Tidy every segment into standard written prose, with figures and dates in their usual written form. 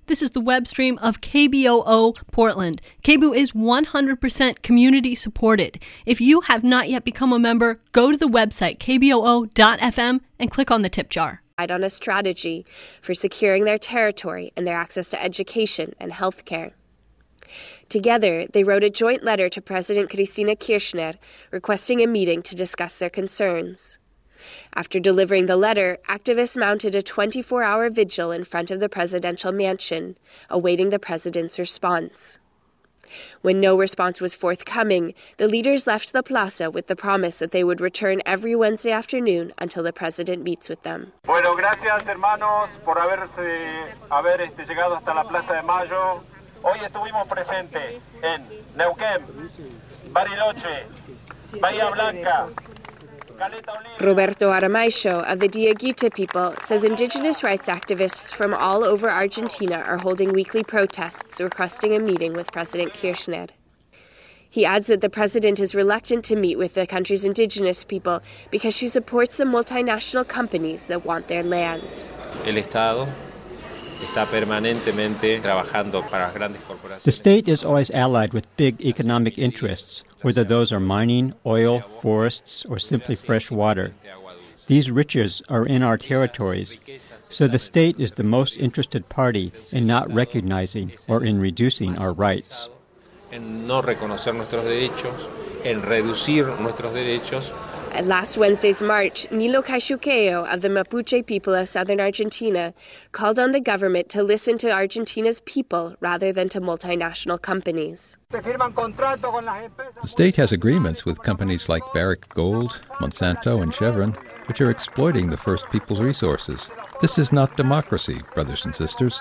This is the web stream of KBOO Portland. KBOO is 100% community supported. If you have not yet become a member, go to the website kboo.fm and click on the tip jar. On a strategy for securing their territory and their access to education and health care. Together, they wrote a joint letter to President Cristina Kirchner requesting a meeting to discuss their concerns. After delivering the letter, activists mounted a 24-hour vigil in front of the presidential mansion, awaiting the president's response. When no response was forthcoming, the leaders left the plaza with the promise that they would return every Wednesday afternoon until the president meets with them. Bueno, gracias hermanos por haber llegado hasta la Plaza de Mayo. Hoy estuvimos presentes en Neuquén, Bariloche, Bahía Blanca. Roberto Aramayo of the Diaguita people says indigenous rights activists from all over Argentina are holding weekly protests requesting a meeting with President Kirchner. He adds that the president is reluctant to meet with the country's indigenous people because she supports the multinational companies that want their land. El Estado está permanentemente trabajando para las grandes corporaciones. The state is always allied with big economic interests, whether those are mining, oil, forests, or simply fresh water. These riches are in our territories, so the state is the most interested party in not recognizing or in reducing our rights. En no reconocer nuestros derechos, en reducir nuestros derechos. At last Wednesday's march, Nilo Cachuqueo of the Mapuche people of southern Argentina called on the government to listen to Argentina's people rather than to multinational companies. The state has agreements with companies like Barrick Gold, Monsanto, and Chevron, which are exploiting the First People's resources. This is not democracy, brothers and sisters.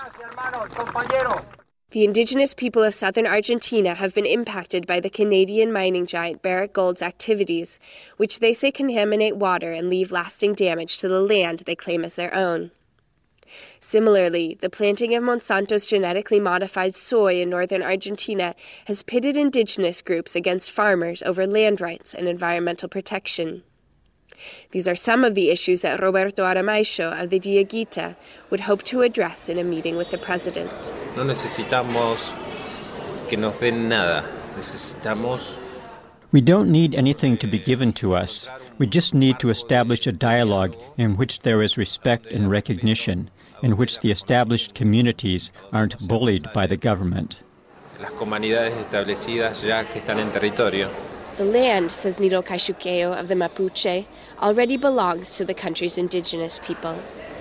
The indigenous people of southern Argentina have been impacted by the Canadian mining giant Barrick Gold's activities, which they say contaminate water and leave lasting damage to the land they claim as their own. Similarly, the planting of Monsanto's genetically modified soy in northern Argentina has pitted indigenous groups against farmers over land rights and environmental protection. These are some of the issues that Roberto Aramayo of the Diaguita would hope to address in a meeting with the president. No necesitamos que nos den nada. Necesitamos. We don't need anything to be given to us. We just need to establish a dialogue in which there is respect and recognition, in which the established communities aren't bullied by the government. Las comunidades establecidas ya que están en territorio. The land, says Nilo Cachuqueo of the Mapuche, already belongs to the country's indigenous people.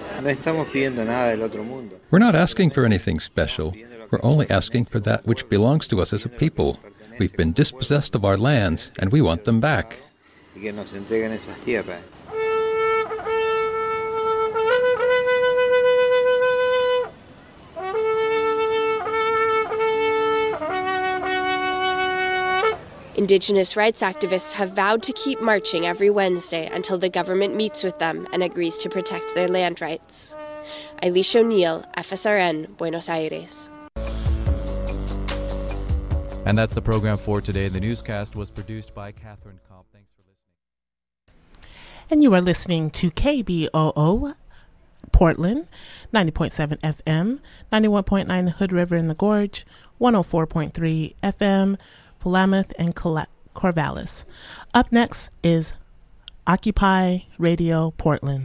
We're not asking for anything special. We're only asking for that which belongs to us as a people. We've been dispossessed of our lands, and we want them back. Indigenous rights activists have vowed to keep marching every Wednesday until the government meets with them and agrees to protect their land rights. Eilish O'Neill, FSRN, Buenos Aires. And that's the program for today. The newscast was produced by Catherine Kopp. Thanks for listening. And you are listening to KBOO Portland, 90.7 FM, 91.9 Hood River in the Gorge, 104.3 FM, Willamette and Corvallis. Up next is Occupy Radio Portland.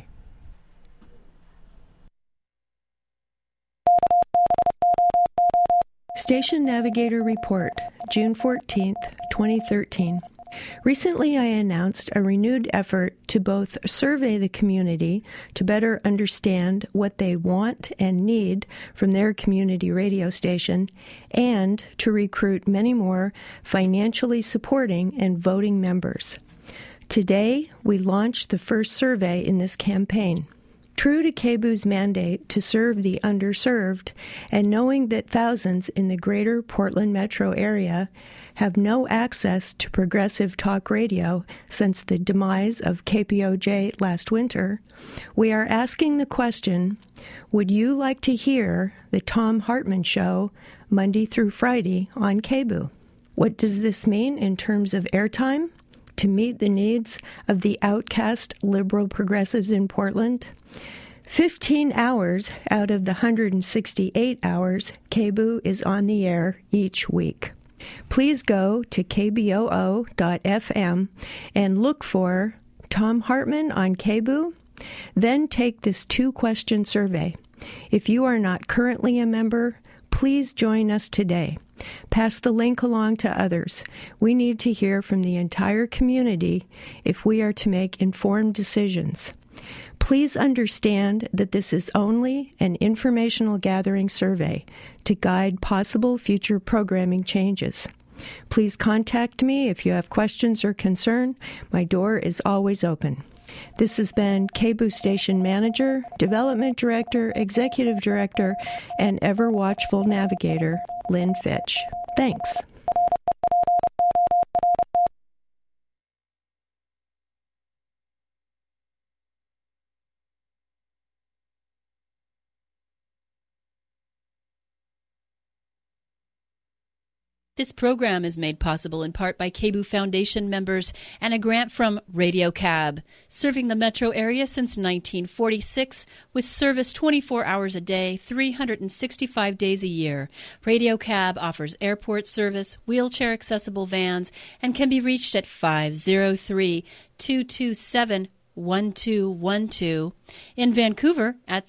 Station Navigator Report, June 14th, 2013. Recently, I announced a renewed effort to both survey the community to better understand what they want and need from their community radio station, and to recruit many more financially supporting and voting members. Today, we launched the first survey in this campaign. True to KBOO's mandate to serve the underserved, and knowing that thousands in the greater Portland metro area have no access to progressive talk radio since the demise of KPOJ last winter, we are asking the question, would you like to hear the Thom Hartmann Show Monday through Friday on KBOO? What does this mean in terms of airtime to meet the needs of the outcast liberal progressives in Portland? 15 hours out of the 168 hours, KBOO is on the air each week. Please go to kboo.fm and look for Thom Hartmann on KBOO. Then take this 2-question survey. If you are not currently a member, please join us today. Pass the link along to others. We need to hear from the entire community if we are to make informed decisions. Please understand that this is only an informational gathering survey to guide possible future programming changes. Please contact me if you have questions or concern. My door is always open. This has been KBOO Station Manager, Development Director, Executive Director, and Ever Watchful Navigator, Lynn Fitch. Thanks. This program is made possible in part by KBOO Foundation members and a grant from Radio Cab, serving the metro area since 1946 with service 24 hours a day, 365 days a year. Radio Cab offers airport service, wheelchair-accessible vans, and can be reached at 503-227-1212. In Vancouver at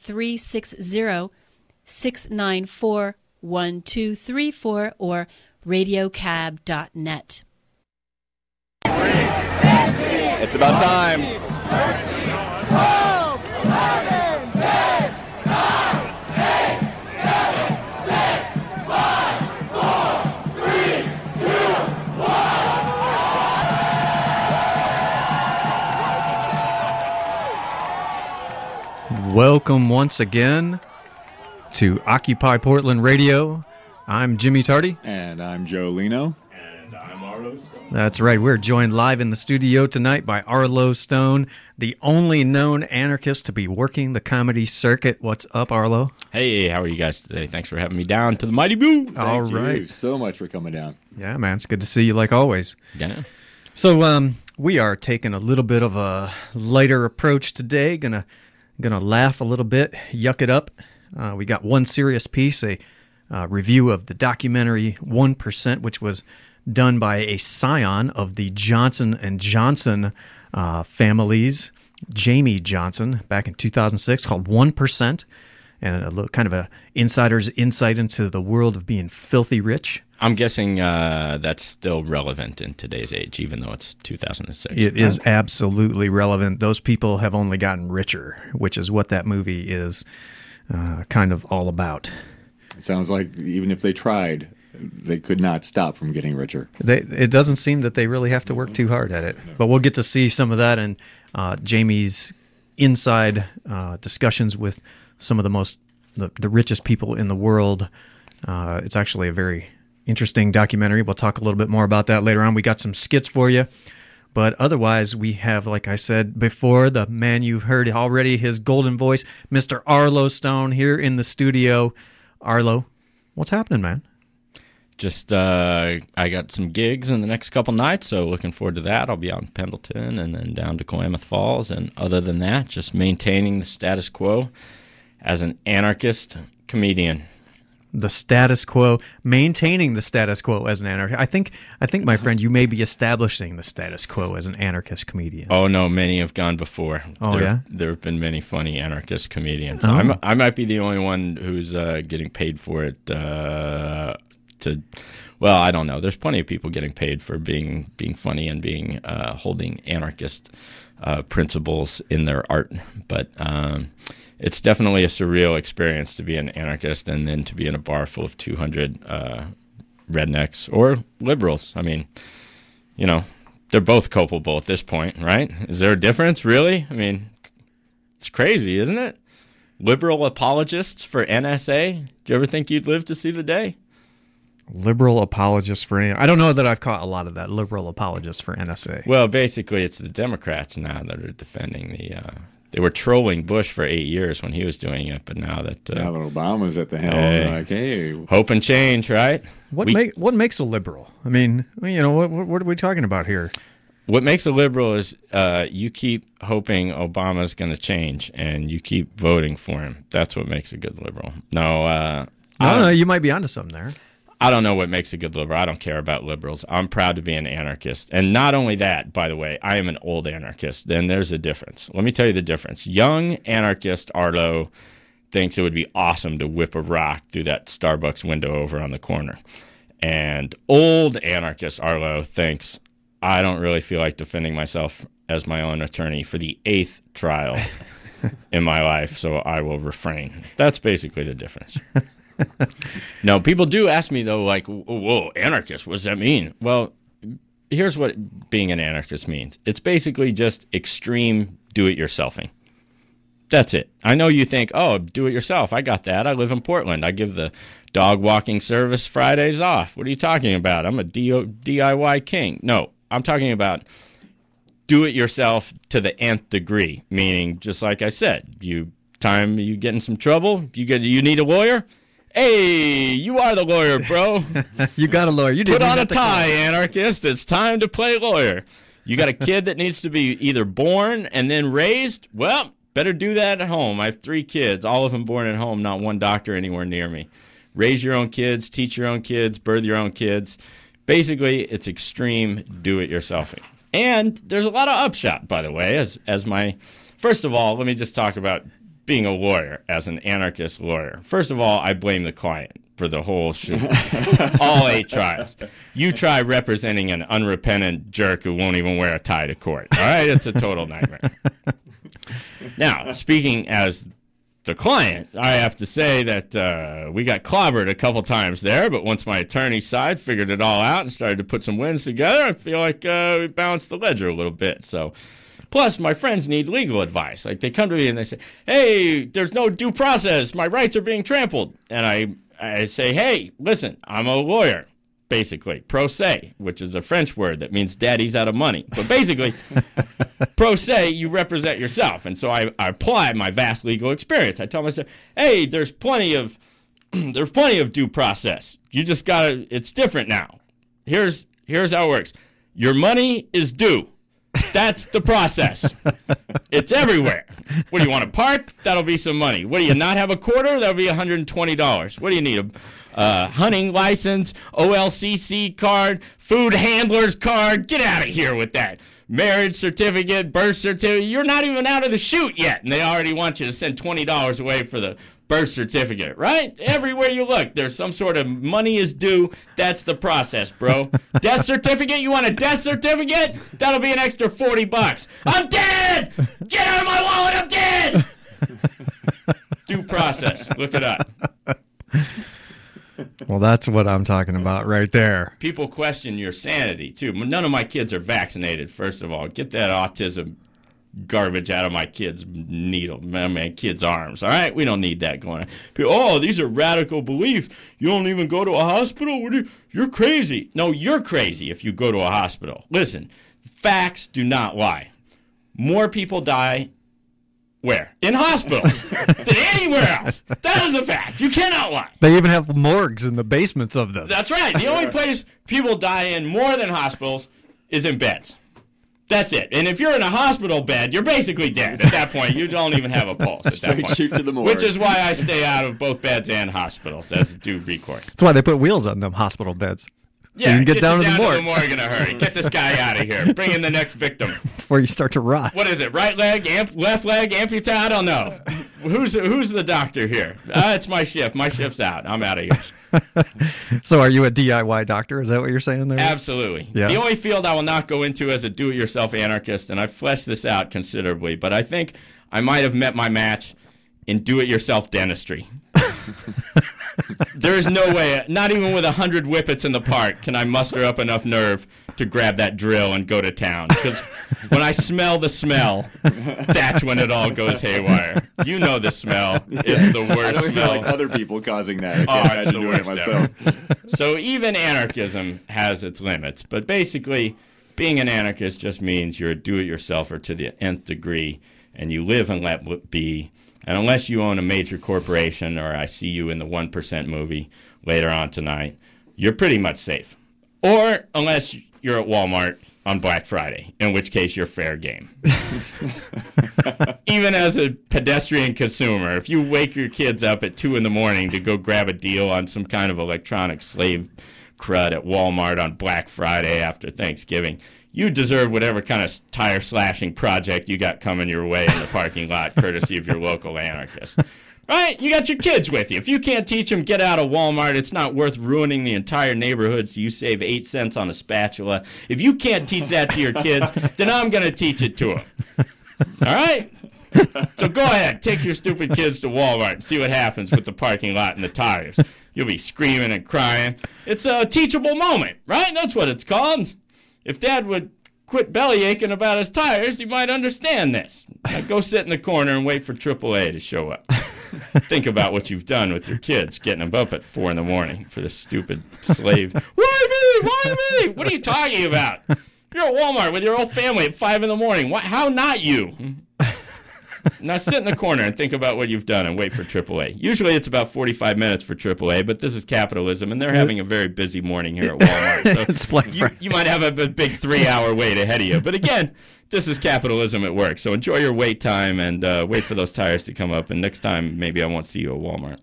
360-694-1234 or radiocab.net. It's about time. 12, 11, 10, 9, 8, 7, 6, 5, 4, 3, 2, 1. Welcome once again to Occupy Portland Radio. I'm Jimmy Tardy. And I'm Joe Lino. And I'm Arlo Stone. That's right. We're joined live in the studio tonight by Arlo Stone, the only known anarchist to be working the comedy circuit. What's up, Arlo? Hey, how are you guys today? Thanks for having me down to the Mighty Boo. Thank you so much for coming down. Yeah, man. It's good to see you like always. Yeah. So we are taking a little bit of a lighter approach today. Gonna laugh a little bit, yuck it up. We got one serious piece, a review of the documentary 1%, which was done by a scion of the Johnson & Johnson families, Jamie Johnson, back in 2006, called 1%, and a little kind of a insider's insight into the world of being filthy rich. I'm guessing that's still relevant in today's age, even though it's 2006. It is absolutely relevant. Those people have only gotten richer, which is what that movie is kind of all about. It sounds like even if they tried, they could not stop from getting richer. It doesn't seem that they really have to work too hard at it. But we'll get to see some of that and Jamie's inside discussions with some of the richest people in the world. It's actually a very interesting documentary. We'll talk a little bit more about that later on. We got some skits for you. But otherwise, we have, like I said before, the man you've heard already, his golden voice, Mr. Arlo Stone, here in the studio. Arlo, what's happening, man? Just, I got some gigs in the next couple nights, so looking forward to that. I'll be out in Pendleton and then down to Klamath Falls. And other than that, just maintaining the status quo as an anarchist comedian. The status quo, maintaining the status quo as an anarchist. I think, my friend, you may be establishing the status quo as an anarchist comedian. Oh no, many have gone before. Yeah? There have been many funny anarchist comedians. Oh. I might be the only one who's getting paid for it. Well, I don't know. There's plenty of people getting paid for being funny and being holding anarchist principles in their art, but. It's definitely a surreal experience to be an anarchist and then to be in a bar full of 200 rednecks or liberals. I mean, they're both culpable at this point, right? Is there a difference, really? I mean, it's crazy, isn't it? Liberal apologists for NSA? Do you ever think you'd live to see the day? Liberal apologists for NSA. I don't know that I've caught a lot of that, liberal apologists for NSA. Well, basically, it's the Democrats now that are defending the... They were trolling Bush for 8 years when he was doing it, but now that Obama's at the helm, like, hey, hope and change, right? What makes a liberal? I mean, what are we talking about here? What makes a liberal is you keep hoping Obama's going to change, and you keep voting for him. That's what makes a good liberal. No, you might be onto something there. I don't know what makes a good liberal. I don't care about liberals. I'm proud to be an anarchist. And not only that, by the way, I am an old anarchist. Then there's a difference. Let me tell you the difference. Young anarchist Arlo thinks it would be awesome to whip a rock through that Starbucks window over on the corner. And old anarchist Arlo thinks, I don't really feel like defending myself as my own attorney for the 8th trial in my life, so I will refrain. That's basically the difference. No, people do ask me, though, like, whoa, anarchist, what does that mean? Well, here's what being an anarchist means. It's basically just extreme do-it-yourselfing. That's it. I know you think, oh, do-it-yourself. I got that. I live in Portland. I give the dog walking service Fridays off. What are you talking about? I'm a DIY king. No, I'm talking about do-it-yourself to the nth degree, meaning, just like I said, you get in some trouble, you need a lawyer? Hey, you are the lawyer, bro. You got a lawyer. You Put on a tie, anarchist. It's time to play lawyer. You got a kid that needs to be either born and then raised? Well, better do that at home. I have 3 kids, all of them born at home, not one doctor anywhere near me. Raise your own kids, teach your own kids, birth your own kids. Basically, it's extreme do-it-yourselfing. And there's a lot of upshot, by the way, as my... First of all, let me just talk about being a lawyer, as an anarchist lawyer. First of all, I blame the client for the whole shit. All 8 trials. You try representing an unrepentant jerk who won't even wear a tie to court. All right? It's a total nightmare. Now, speaking as the client, I have to say that we got clobbered a couple times there, but once my attorney side figured it all out and started to put some wins together, I feel like we balanced the ledger a little bit. So, plus, my friends need legal advice. Like, they come to me and they say, hey, there's no due process. My rights are being trampled. And I say, hey, listen, I'm a lawyer, basically. Pro se, which is a French word that means daddy's out of money. But basically, pro se, you represent yourself. And so I apply my vast legal experience. I tell myself, hey, there's plenty of due process. You just gotta, it's different now. Here's how it works. Your money is due. That's the process. It's everywhere. What do you want to park? That'll be some money. What do you not have a quarter? That'll be $120. What do you need? A hunting license, OLCC card, food handler's card? Get out of here with that. Marriage certificate, birth certificate. You're not even out of the chute yet, and they already want you to send $20 away for the birth certificate, right? Everywhere you look, there's some sort of money is due. That's the process, bro. Death certificate? You want a death certificate? That'll be an extra $40. I'm dead! Get out of my wallet, I'm dead! Due process. Look it up. Well, that's what I'm talking about right there. People question your sanity, too. None of my kids are vaccinated, first of all. Get that autism garbage out of my kids' kids' arms. All right, we don't need that going on. People, oh, these are radical beliefs. You don't even go to a hospital. You're crazy. No, you're crazy if you go to a hospital. Listen, facts do not lie. More people die where? In hospitals than anywhere else. That is a fact. You cannot lie. They even have morgues in the basements of them. That's right. The only place people die in more than hospitals is in beds. That's it. And if you're in a hospital bed, you're basically dead. At that point, you don't even have a pulse at that point. Shoot to the morgue. Which is why I stay out of both beds and hospitals as a due recourse. That's why they put wheels on them hospital beds. Yeah, so you can get down to the morgue in a hurry. Get this guy out of here. Bring in the next victim. Before you start to rot. What is it? Right leg, left leg, amputee? I don't know. Who's the doctor here? It's my shift. My shift's out. I'm out of here. So are you a DIY doctor? Is that what you're saying there? Absolutely. Yeah. The only field I will not go into as a do-it-yourself anarchist, and I've fleshed this out considerably, but I think I might have met my match in do-it-yourself dentistry. There is no way, not even with 100 whippets in the park, can I muster up enough nerve to grab that drill and go to town. Because when I smell the smell, that's when it all goes haywire. You know the smell. It's the worst I don't smell. Like other people causing that. I can't imagine doing it myself. So even anarchism has its limits. But basically, being an anarchist just means you're a do-it-yourselfer to the nth degree, and you live and let be. And unless you own a major corporation, or I see you in the 1% movie later on tonight, you're pretty much safe. Or unless you're at Walmart on Black Friday, in which case you're fair game. Even as a pedestrian consumer, if you wake your kids up at 2 a.m. to go grab a deal on some kind of electronic slave crud at Walmart on Black Friday after Thanksgiving, you deserve whatever kind of tire slashing project you got coming your way in the parking lot, courtesy of your local anarchist. Right? You got your kids with you. If you can't teach them, get out of Walmart. It's not worth ruining the entire neighborhood so you save 8 cents on a spatula. If you can't teach that to your kids, then I'm going to teach it to them. All right? So go ahead. Take your stupid kids to Walmart and see what happens with the parking lot and the tires. You'll be screaming and crying. It's a teachable moment, right? That's what it's called. If Dad would quit belly aching about his tires, he might understand this. Now go sit in the corner and wait for AAA to show up. Think about what you've done with your kids, getting them up at 4 a.m. for this stupid slave. Why me? Why me? What are you talking about? You're at Walmart with your whole family at 5 a.m. How not you? Now sit in the corner and think about what you've done and wait for AAA. Usually it's about 45 minutes for AAA, but this is capitalism, and they're having a very busy morning here at Walmart. So you might have a big 3-hour wait ahead of you. But again, this is capitalism at work. So enjoy your wait time and wait for those tires to come up. And next time, maybe I won't see you at Walmart.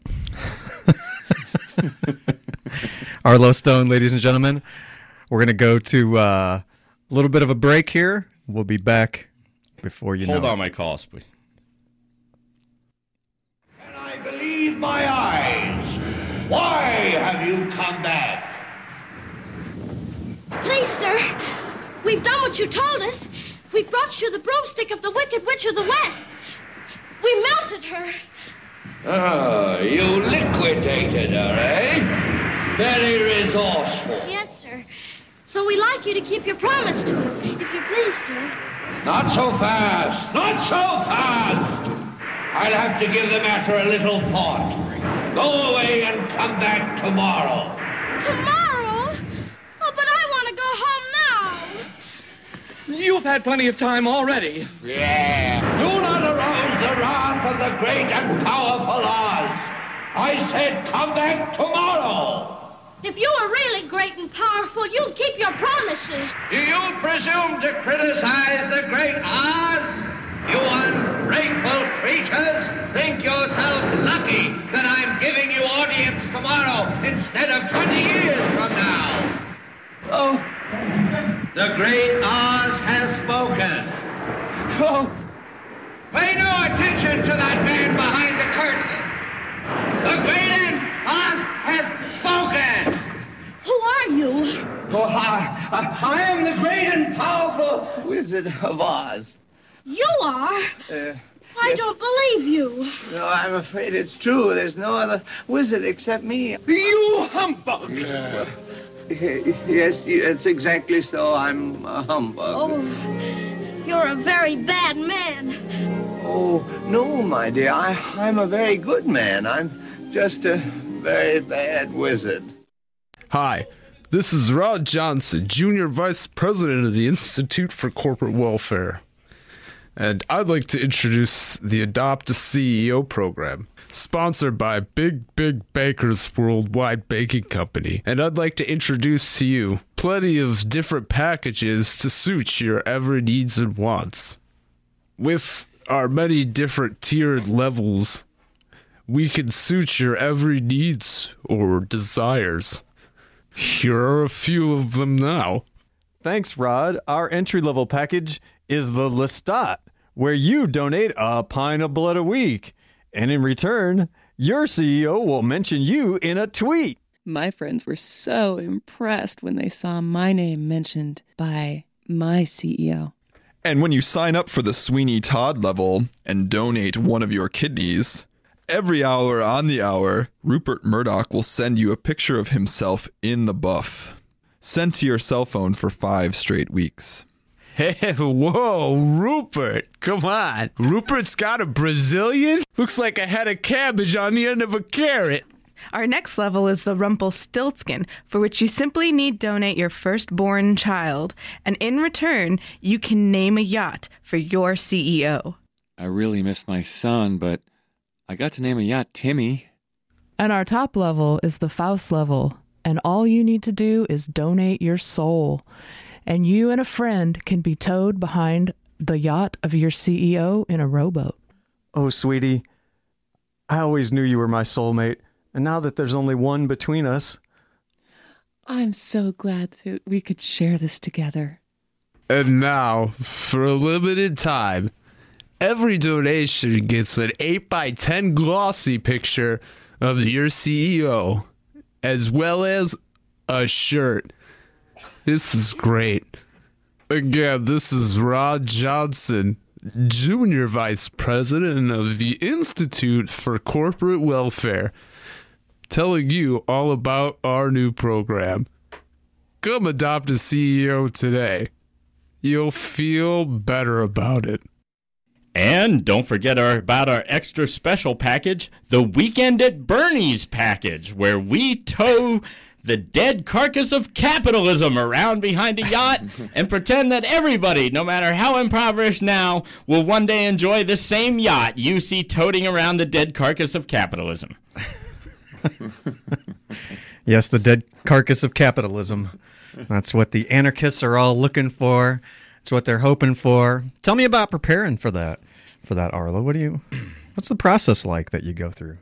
Arlo Stone, ladies and gentlemen. We're going to go to a little bit of a break here. We'll be back before you know. Hold on my calls, please. Can I believe my eyes? Why have you come back? Please, sir, we've done what you told us. We brought you the broomstick of the Wicked Witch of the West. We melted her. Oh, you liquidated her, eh? Very resourceful. Yes, sir. So we'd like you to keep your promise to us, if you please, sir. Not so fast. Not so fast. I'll have to give the matter a little thought. Go away and come back tomorrow. Tomorrow? Oh, but I want to go home now. You've had plenty of time already. Yeah. Do not arouse the wrath of the great and powerful Oz. I said come back tomorrow. If you were really great and powerful, you'd keep your promises. Do you presume to criticize the great Oz? You ungrateful creatures think yourselves lucky that I'm giving you audience tomorrow instead of 20 years from now. Oh, the great Oz has spoken. Oh, pay no attention to that man behind the curtain. The great Oz has spoken. Who are you? Oh, I am the great and powerful Wizard of Oz. You are? I don't believe you. No, I'm afraid it's true. There's no other wizard except me. You humbug! Yes, it's exactly so. I'm a humbug. Oh, you're a very bad man. Oh, no, my dear. I'm a very good man. I'm just a very bad wizard. Hi, this is Rod Johnson, Junior Vice President of the Institute for Corporate Welfare. And I'd like to introduce the Adopt a CEO program, sponsored by Big Bakers Worldwide Baking Company. And I'd like to introduce to you plenty of different packages to suit your every needs and wants. With our many different tiered levels, we can suit your every needs or desires. Here are a few of them now. Thanks, Rod. Our entry-level package is the Lestat, where you donate a pint of blood a week. And in return, your CEO will mention you in a tweet. My friends were so impressed when they saw my name mentioned by my CEO. And when you sign up for the Sweeney Todd level and donate one of your kidneys, every hour on the hour, Rupert Murdoch will send you a picture of himself in the buff, sent to your cell phone for 5 straight weeks. Hey, whoa, Rupert, come on. Rupert's got a Brazilian? Looks like a head of cabbage on the end of a carrot. Our next level is the Rumpelstiltskin, for which you simply need donate your firstborn child, and in return, you can name a yacht for your CEO. I really miss my son, but I got to name a yacht Timmy. And our top level is the Faust level, and all you need to do is donate your soul. and you and a friend can be towed behind the yacht of your CEO in a rowboat. Oh, sweetie, I always knew you were my soulmate, and now that there's only one between us... I'm so glad that we could share this together. And now, for a limited time, every donation gets an 8x10 glossy picture of your CEO, as well as a shirt. This is great. Again, this is Rod Johnson, Junior Vice President of the Institute for Corporate Welfare, telling you all about our new program. Come adopt a CEO today. You'll feel better about it. And don't forget about our extra special package, the Weekend at Bernie's package, where we tow the dead carcass of capitalism around behind a yacht and pretend that everybody, no matter how impoverished now, will one day enjoy the same yacht you see toting around the dead carcass of capitalism. Yes, the dead carcass of capitalism. That's what the anarchists are all looking for. It's what they're hoping for. Tell me about preparing for that, Arlo. What's the process like that you go through?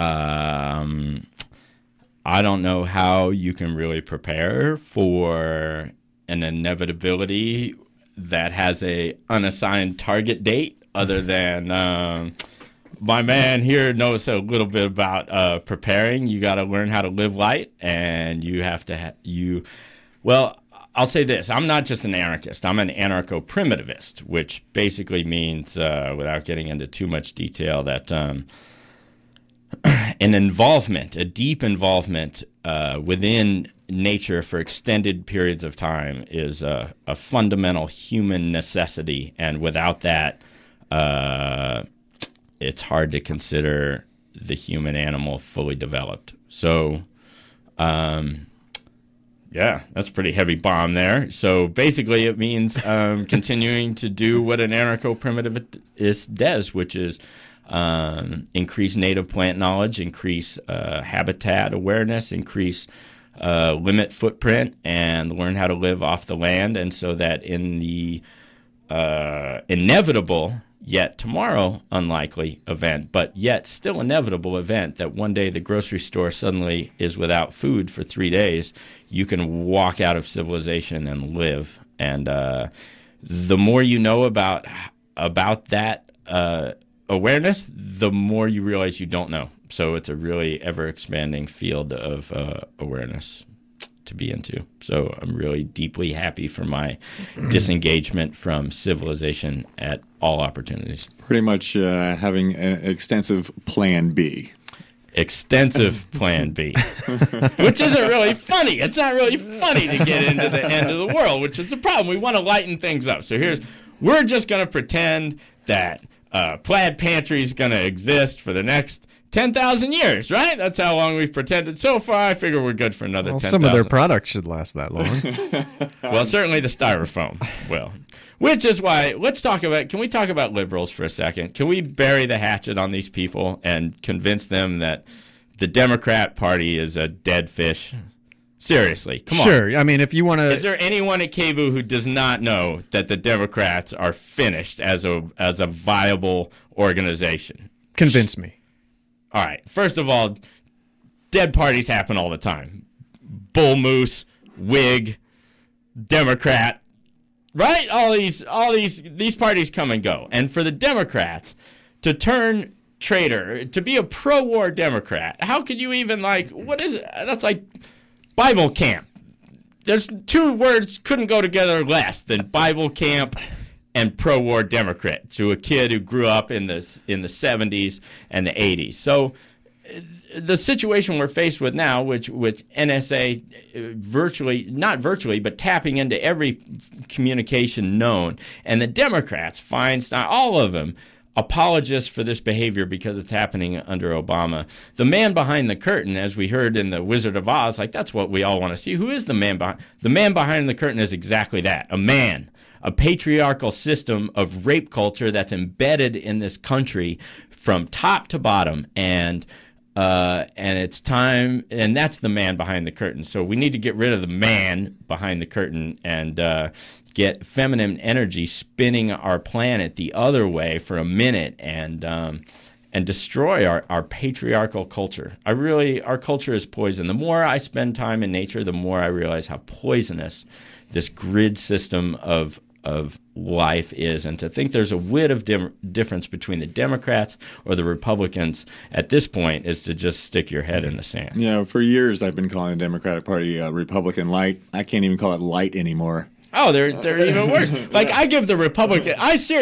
I don't know how you can really prepare for an inevitability that has a unassigned target date, other than my man here knows a little bit about preparing. You got to learn how to live light, and you have to well, I'll say this. I'm not just an anarchist. I'm an anarcho-primitivist, which basically means, without getting into too much detail, that an involvement, a deep involvement within nature for extended periods of time is a fundamental human necessity. And without that, it's hard to consider the human animal fully developed. So, yeah, that's a pretty heavy bomb there. So basically it means continuing to do what an anarcho-primitivist does, which is increase native plant knowledge, increase habitat awareness, increase limit footprint, and learn how to live off the land. And so that in the inevitable, yet tomorrow unlikely event, but yet still inevitable event that one day the grocery store suddenly is without food for 3 days, you can walk out of civilization and live. And the more you know about that awareness, the more you realize you don't know. So it's a really ever-expanding field of awareness to be into. So I'm really deeply happy for my disengagement from civilization at all opportunities. Pretty much having an extensive plan B. Extensive plan B. Which isn't really funny. It's not really funny to get into the end of the world, which is the problem. We want to lighten things up. So we're just going to pretend that Plaid Pantry is going to exist for the next 10,000 years, right? That's how long we've pretended so far. I figure we're good for another 10,000. Some of their products should last that long. Well, certainly the styrofoam will. Which is why, can we talk about liberals for a second? Can we bury the hatchet on these people and convince them that the Democrat Party is a dead fish? Seriously, come on. Sure. I mean, if you want to... Is there anyone at KBOO who does not know that the Democrats are finished as a viable organization? Convince me. All right. First of all, dead parties happen all the time. Bull Moose, Whig, Democrat, right? All these parties come and go. And for the Democrats to turn traitor, to be a pro-war Democrat, how could you even what is it? That's like Bible camp. There's two words couldn't go together less than Bible camp and pro-war Democrat to a kid who grew up in the 70s and the 80s. So the situation we're faced with now, which NSA not virtually, but tapping into every communication known, and the Democrats, Feinstein, all of them, apologists for this behavior because it's happening under Obama. The man behind the curtain, as we heard in The Wizard of Oz, that's what we all want to see. Who is the man behind? The man behind the curtain is exactly that, a man. A patriarchal system of rape culture that's embedded in this country from top to bottom. And And it's time, and that's the man behind the curtain. So we need to get rid of the man behind the curtain and get feminine energy spinning our planet the other way for a minute and destroy our patriarchal culture. Our culture is poison. The more I spend time in nature, the more I realize how poisonous this grid system of life is, and to think there's a whit of difference between the Democrats or the Republicans at this point is to just stick your head in the sand. Yeah, for years I've been calling the Democratic Party Republican light. I can't even call it light anymore. Oh, they're even worse. Like, I give the Republican.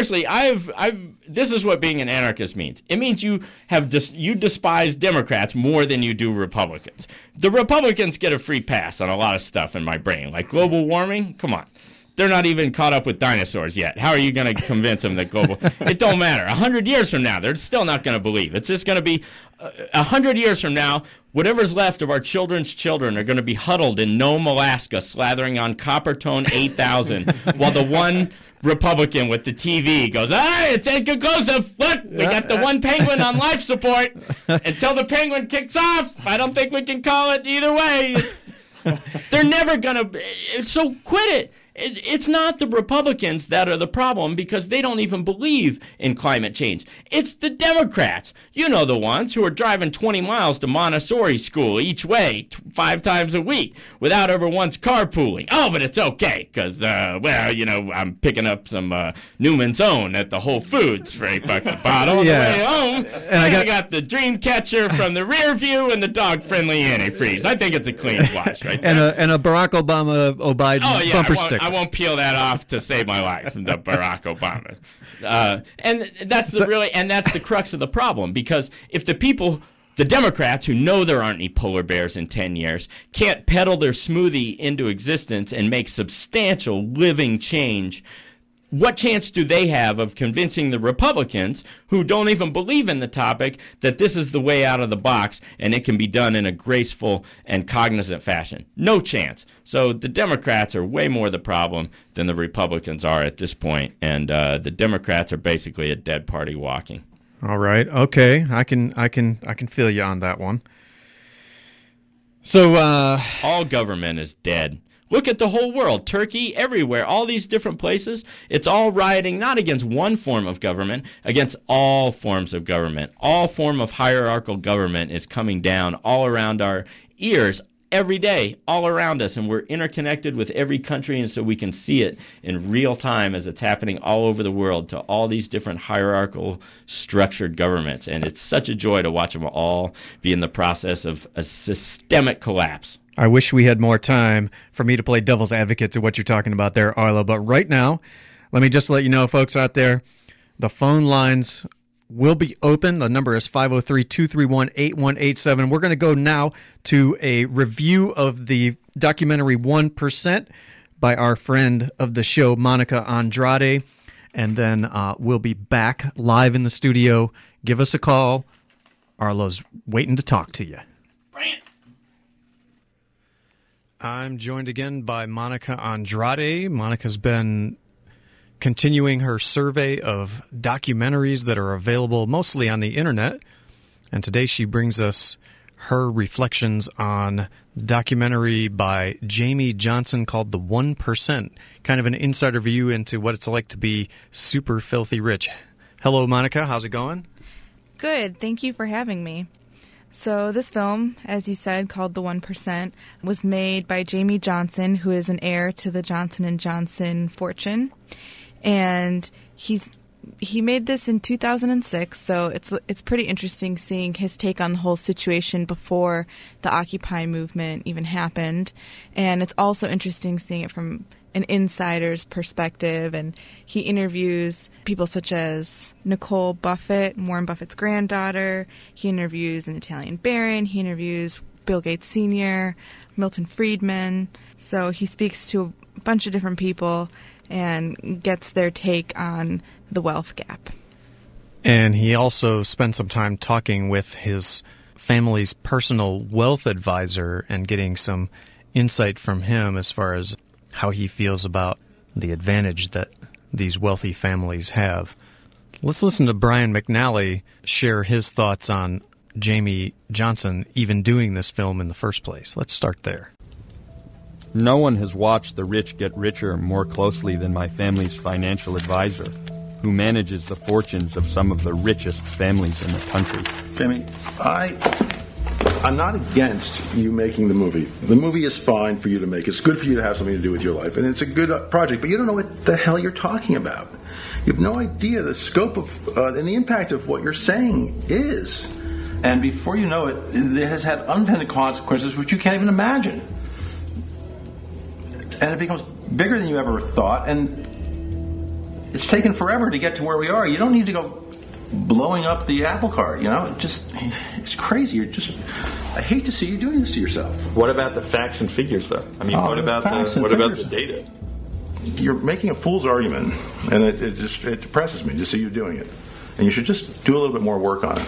This is what being an anarchist means. It means you despise Democrats more than you do Republicans. The Republicans get a free pass on a lot of stuff in my brain, like global warming. Come on. They're not even caught up with dinosaurs yet. How are you going to convince them that global... It don't matter. 100 years from now, they're still not going to believe. It's just going to be 100 years from now, whatever's left of our children's children are going to be huddled in Nome, Alaska, slathering on Coppertone 8000, while the one Republican with the TV goes, "Hey, it's inconclusive. Look, we got the one penguin on life support. Until the penguin kicks off, I don't think we can call it either way." They're never going to... So quit it. It's not the Republicans that are the problem because they don't even believe in climate change. It's the Democrats. You know, the ones who are driving 20 miles to Montessori school each way 5 times a week without ever once carpooling. Oh, but it's okay because, I'm picking up some Newman's Own at the Whole Foods for $8 a bottle on the way home. And I got the Dreamcatcher from the rear view and the dog-friendly antifreeze. I think it's a clean wash right there. And a Barack Obama Biden bumper sticker. I won't peel that off to save my life, the Barack Obama. And that's the crux of the problem, because if the Democrats who know there aren't any polar bears in 10 years can't peddle their smoothie into existence and make substantial living change, what chance do they have of convincing the Republicans, who don't even believe in the topic, that this is the way out of the box and it can be done in a graceful and cognizant fashion? No chance. So the Democrats are way more the problem than the Republicans are at this point, and the Democrats are basically a dead party walking. All right. Okay. I can feel you on that one. So all government is dead. Look at the whole world, Turkey, everywhere, all these different places. It's all rioting not against one form of government, against all forms of government. All form of hierarchical government is coming down all around our ears every day, all around us, and we're interconnected with every country, and so we can see it in real time as it's happening all over the world to all these different hierarchical structured governments. And it's such a joy to watch them all be in the process of a systemic collapse. I wish we had more time for me to play devil's advocate to what you're talking about there, Arlo. But right now, let me just let you know, folks out there, the phone lines will be open. The number is 503-231-8187. We're going to go now to a review of the documentary 1% by our friend of the show, Monica Andrade. And then we'll be back live in the studio. Give us a call. Arlo's waiting to talk to you. I'm joined again by Monica Andrade. Monica's been continuing her survey of documentaries that are available mostly on the internet. And today she brings us her reflections on a documentary by Jamie Johnson called The 1%, kind of an insider view into what it's like to be super filthy rich. Hello, Monica. How's it going? Good. Thank you for having me. So this film, as you said, called The 1%, was made by Jamie Johnson, who is an heir to the Johnson & Johnson fortune. And he made this in 2006, so it's pretty interesting seeing his take on the whole situation before the Occupy movement even happened. And it's also interesting seeing it from an insider's perspective, and he interviews people such as Nicole Buffett, Warren Buffett's granddaughter. He interviews an Italian baron. He interviews Bill Gates Sr., Milton Friedman. So he speaks to a bunch of different people and gets their take on the wealth gap. And he also spent some time talking with his family's personal wealth advisor and getting some insight from him as far as how he feels about the advantage that these wealthy families have. Let's listen to Brian McNally share his thoughts on Jamie Johnson even doing this film in the first place. Let's start there. No one has watched the rich get richer more closely than my family's financial advisor, who manages the fortunes of some of the richest families in the country. Jamie, I'm not against you making the movie. The movie is fine for you to make. It's good for you to have something to do with your life, and it's a good project, but you don't know what the hell you're talking about. You have no idea the scope of and the impact of what you're saying is. And before you know it, it has had unintended consequences which you can't even imagine. And it becomes bigger than you ever thought, and it's taken forever to get to where we are. You don't need to go blowing up the apple cart, it's crazy. I hate to see you doing this to yourself. What about the facts and figures, though? I mean, what about the data? You're making a fool's argument, and it depresses me to see you doing it. And you should just do a little bit more work on it.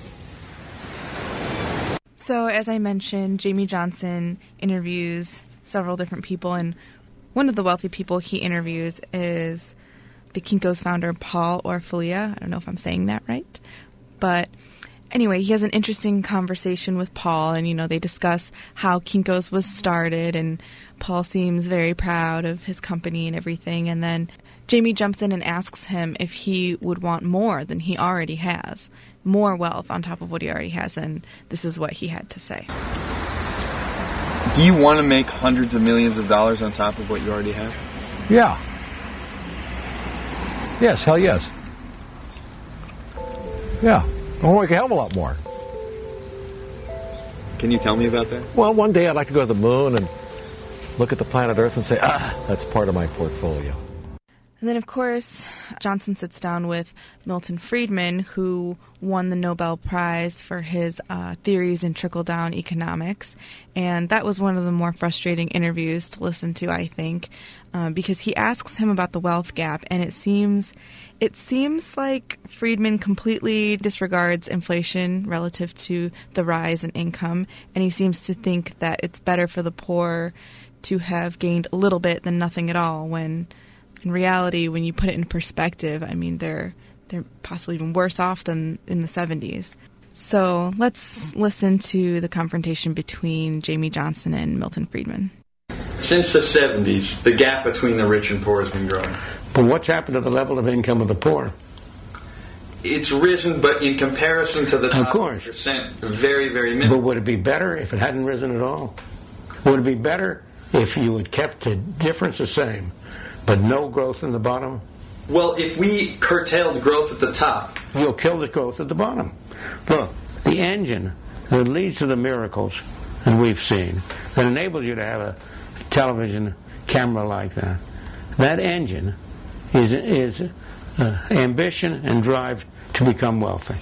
So, as I mentioned, Jamie Johnson interviews several different people, and one of the wealthy people he interviews is the Kinko's founder, Paul Orfalea. I don't know if I'm saying that right. But anyway, he has an interesting conversation with Paul, and, they discuss how Kinko's was started, and Paul seems very proud of his company and everything. And then Jamie jumps in and asks him if he would want more than he already has, more wealth on top of what he already has, and this is what he had to say. Do you want to make hundreds of millions of dollars on top of what you already have? Yeah. Yes, hell yes. Yeah, I want to make a hell of a lot more. Can you tell me about that? Well, one day I'd like to go to the moon and look at the planet Earth and say, that's part of my portfolio. And then, of course, Johnson sits down with Milton Friedman, who won the Nobel Prize for his theories in trickle-down economics. And that was one of the more frustrating interviews to listen to, I think, because he asks him about the wealth gap, and it seems like Friedman completely disregards inflation relative to the rise in income, and he seems to think that it's better for the poor to have gained a little bit than nothing at all, when in reality, when you put it in perspective, I mean, they're possibly even worse off than in the 70s. So let's listen to the confrontation between Jamie Johnson and Milton Friedman. Since the 70s, the gap between the rich and poor has been growing. But what's happened to the level of income of the poor? It's risen, but in comparison to the top 1%, very, very minimal. But would it be better if it hadn't risen at all? Would it be better if you had kept the difference the same, but no growth in the bottom? Well, if we curtailed growth at the top, you'll kill the growth at the bottom. Look, the engine that leads to the miracles that we've seen, that enables you to have a television camera like that, that engine is ambition and drive to become wealthy.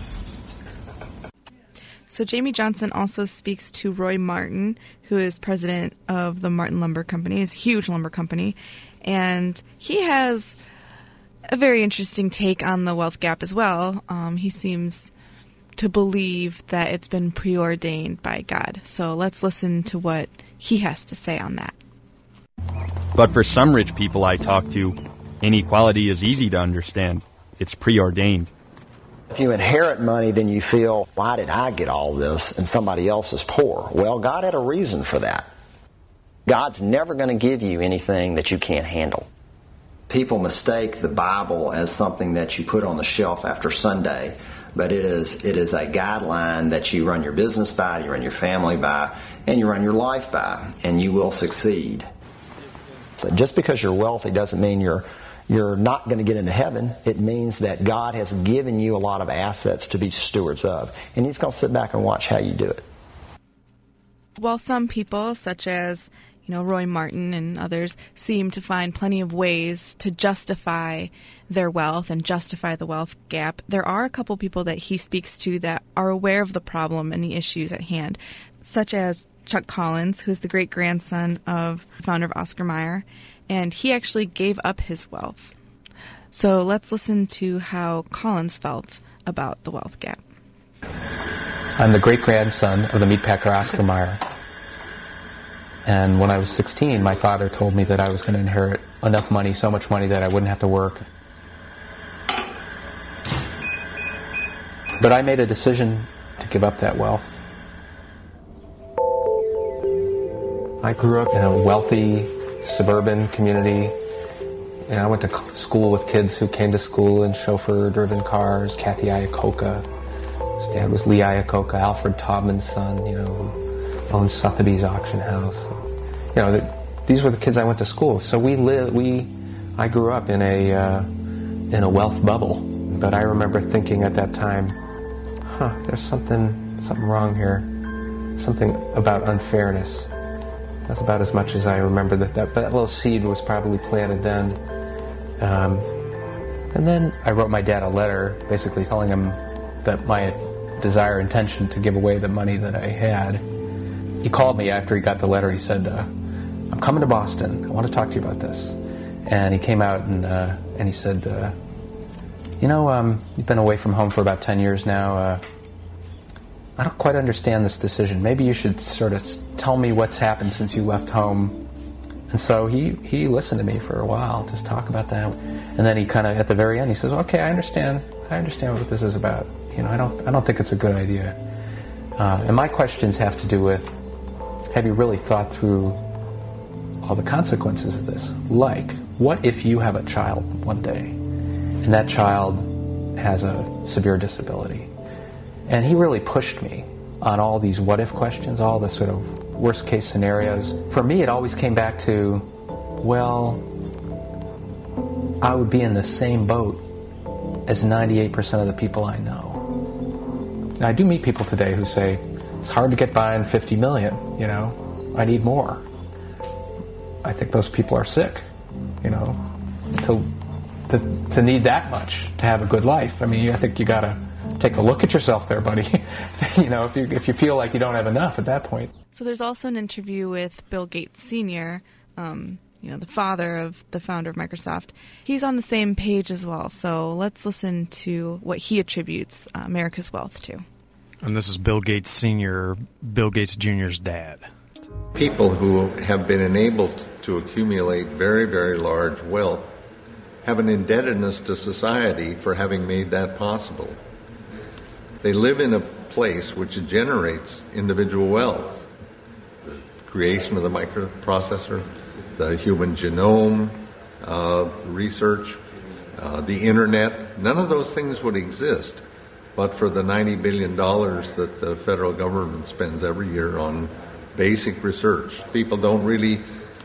So Jamie Johnson also speaks to Roy Martin, who is president of the Martin Lumber Company, it's a huge lumber company, and he has a very interesting take on the wealth gap as well. He seems to believe that it's been preordained by God. So let's listen to what he has to say on that. But for some rich people I talk to, inequality is easy to understand. It's preordained. If you inherit money, then you feel, why did I get all this and somebody else is poor? Well, God had a reason for that. God's never going to give you anything that you can't handle. People mistake the Bible as something that you put on the shelf after Sunday, but it is a guideline that you run your business by, you run your family by, and you run your life by, and you will succeed. But just because you're wealthy doesn't mean you're not going to get into heaven. It means that God has given you a lot of assets to be stewards of, and He's going to sit back and watch how you do it. While some people, such as Roy Martin and others, seem to find plenty of ways to justify their wealth and justify the wealth gap, there are a couple people that he speaks to that are aware of the problem and the issues at hand, such as Chuck Collins, who is the great-grandson of the founder of Oscar Mayer, and he actually gave up his wealth. So let's listen to how Collins felt about the wealth gap. I'm the great-grandson of the meatpacker Oscar Mayer. And when I was 16, my father told me that I was going to inherit enough money, so much money that I wouldn't have to work. But I made a decision to give up that wealth. I grew up in a wealthy suburban community, and I went to school with kids who came to school in chauffeur-driven cars. Kathy Iacocca, his dad was Lee Iacocca, Alfred Taubman's son, who owned Sotheby's auction house. These were the kids I went to school with. So I grew up in a wealth bubble. But I remember thinking at that time, there's something wrong here, something about unfairness. That's about as much as I remember that little seed was probably planted then. And then I wrote my dad a letter basically telling him that my intention to give away the money that I had. He called me after he got the letter. He said, I'm coming to Boston. I want to talk to you about this. And he came out and he said, you've been away from home for about 10 years now. I don't quite understand this decision. Maybe you should sort of tell me what's happened since you left home. And so he listened to me for a while, just talk about that. And then he kind of, at the very end, he says, okay, I understand what this is about. I don't think it's a good idea. And my questions have to do with, have you really thought through all the consequences of this? Like, what if you have a child one day, and that child has a severe disability? And he really pushed me on all these what-if questions, all the sort of worst-case scenarios. For me, it always came back to, well, I would be in the same boat as 98% of the people I know. Now, I do meet people today who say, it's hard to get by on 50 million, I need more. I think those people are sick, to need that much to have a good life. I mean, I think you got to take a look at yourself there, buddy. If you feel like you don't have enough at that point. So there's also an interview with Bill Gates Sr., the father of the founder of Microsoft. He's on the same page as well. So let's listen to what he attributes America's wealth to. And this is Bill Gates Sr., Bill Gates Jr.'s dad. People who have been enabled to accumulate very, very large wealth have an indebtedness to society for having made that possible. They live in a place which generates individual wealth. The creation of the microprocessor, the human genome research, the internet, none of those things would exist but for the $90 billion that the federal government spends every year on basic research. People don't really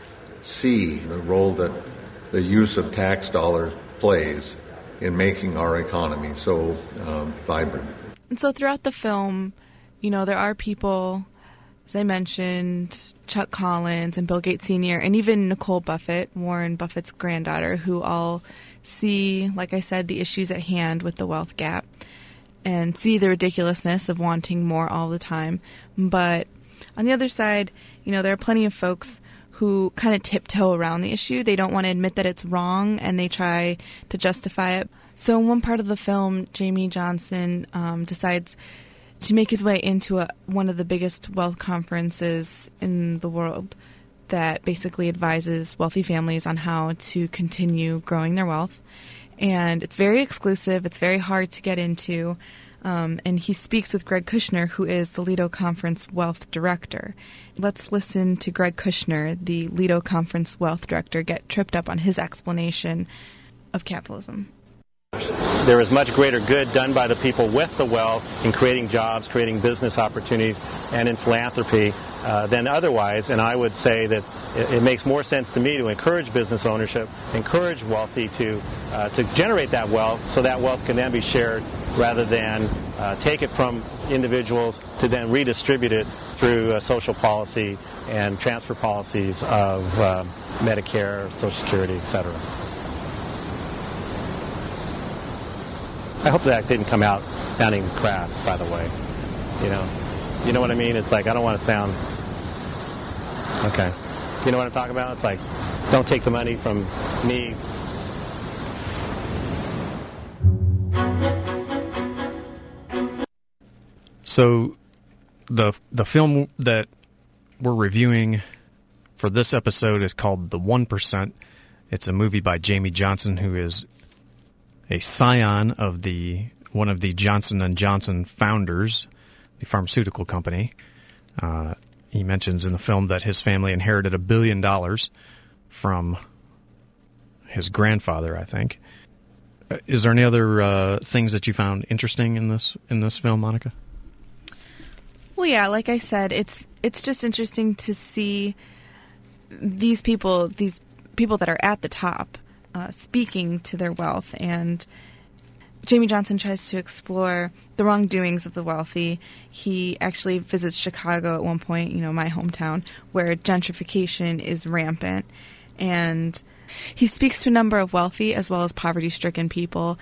see the role that the use of tax dollars plays in making our economy so vibrant. And so throughout the film, there are people, as I mentioned, Chuck Collins and Bill Gates Sr., and even Nicole Buffett, Warren Buffett's granddaughter, who all see, like I said, the issues at hand with the wealth gap and see the ridiculousness of wanting more all the time. But on the other side, there are plenty of folks who kind of tiptoe around the issue. They don't want to admit that it's wrong, and they try to justify it. So in one part of the film, Jamie Johnson decides to make his way into one of the biggest wealth conferences in the world that basically advises wealthy families on how to continue growing their wealth. And it's very exclusive. It's very hard to get into. And he speaks with Greg Kushner, who is the Lido Conference Wealth Director. Let's listen to Greg Kushner, the Lido Conference Wealth Director, get tripped up on his explanation of capitalism. There is much greater good done by the people with the wealth in creating jobs, creating business opportunities, and in philanthropy than otherwise. And I would say that it makes more sense to me to encourage business ownership, encourage wealthy to generate that wealth so that wealth can then be shared rather than take it from individuals to then redistribute it through social policy and transfer policies of Medicare, Social Security, etc. I hope that didn't come out sounding crass, by the way. You know what I mean? It's like, I don't want to sound... Okay. You know what I'm talking about? It's like, don't take the money from me. So the film that we're reviewing for this episode is called The 1%. It's a movie by Jamie Johnson, who is a scion of one of the Johnson & Johnson founders, the pharmaceutical company. He mentions in the film that his family inherited $1 billion from his grandfather, I think. Is there any other things that you found interesting in this film, Monica? Well, yeah, like I said, it's just interesting to see these people that are at the top speaking to their wealth, and Jamie Johnson tries to explore the wrongdoings of the wealthy. He actually visits Chicago at one point, my hometown, where gentrification is rampant, and he speaks to a number of wealthy as well as poverty-stricken people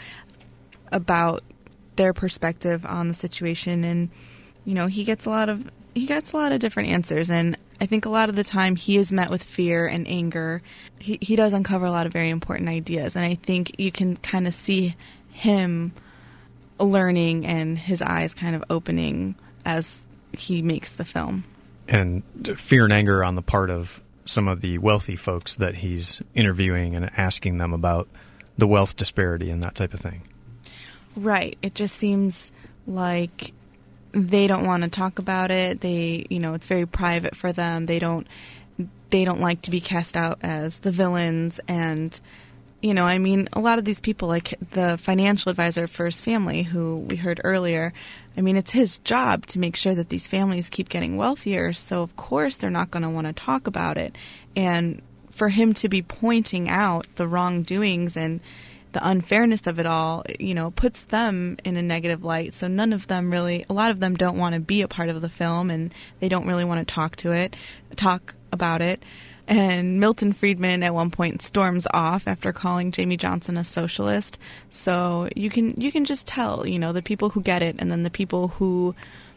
about their perspective on the situation, and he gets a lot of different answers, and I think a lot of the time he is met with fear and anger. He does uncover a lot of very important ideas, and I think you can kind of see him learning and his eyes kind of opening as he makes the film. And fear and anger on the part of some of the wealthy folks that he's interviewing and asking them about the wealth disparity and that type of thing. Right. It just seems like they don't want to talk about it. They, it's very private for them. They don't like to be cast out as the villains. And, a lot of these people, like the financial advisor for his family, who we heard earlier, it's his job to make sure that these families keep getting wealthier. So, of course, they're not going to want to talk about it. And for him to be pointing out the wrongdoings and the unfairness of it all, puts them in a negative light. So a lot of them don't want to be a part of the film, and they don't really want to talk about it. And Milton Friedman at one point storms off after calling Jamie Johnson a socialist. So you can just tell, the people who get it, and then the people who,